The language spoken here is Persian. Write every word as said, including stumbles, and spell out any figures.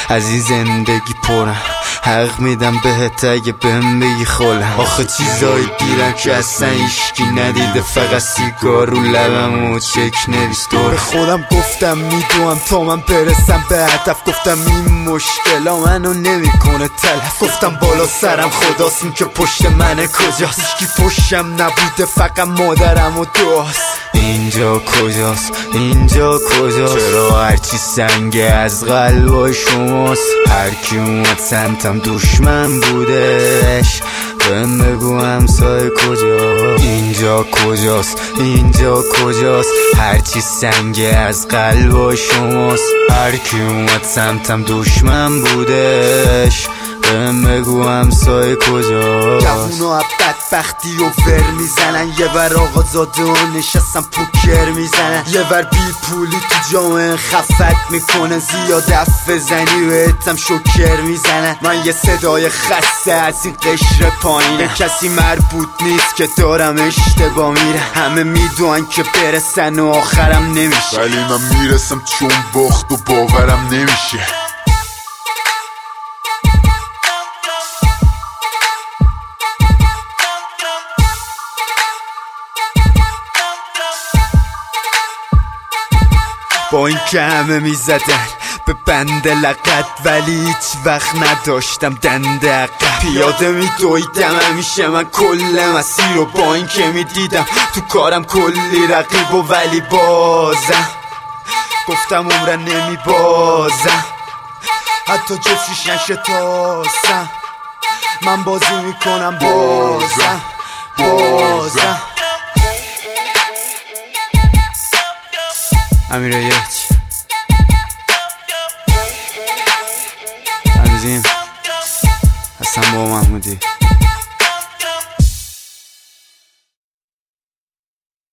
از این زندگی پرم، حق میدم بهت اگه بهم بگی خولم. آخه چیزایی دیرم که اصلا هیشکی ندیده، فقط سیگار رو لبم و چک نویس دور. به خودم گفتم میدونم تا من برسم به هدف، گفتم این مشکلا منو نمیکنه تلف. گفتم بالا سرم خداست، این که پشت منه کجاست؟ هیچکی پشتم نبوده فقط مادرم و دعاست. اینجا کجاست؟ اینجا کجاست؟ چرا هرچی سنگه از قلب شماست؟ هرکی اومد سمتم دشمن بودش، بهم بگو همسایه کجاست؟ اینجا کجاست؟ اینجا کجاست؟ هرچی سنگه از قلب شماست. هرکی اومد سمتم دشمن بودش، بهم بگو همسایه کجاست؟ جوونا بدبختی و ور میزنن، یه ور آقازاده ها نشستن پوکر میزنن، یه ور بی پولی تو جامعه خفت میکنن، زیاد اف بزنی بهتم شکر میزنن. من یه صدای خسته از این قشر پایینه، به کسی مربوط نیست که دارم اشتباه میره. همه میدونن که برسن و آخرم نمیشه، ولی من میرسم چون باخت و باورم نمیشه. با این که همه میزدن به بند لقد، ولی هیچ وقت نداشتم دنده عقب. پیاده میدویدم همیشه من کل مسیر رو، با این که میدیدم تو کارم کلی رقیب و ولی بازم گفتم عمرن نمیبازم، حتی جسیش نشه تازم. من بازی میکنم بازم بازم. امیر یک عزیزیم حسن با محمودی.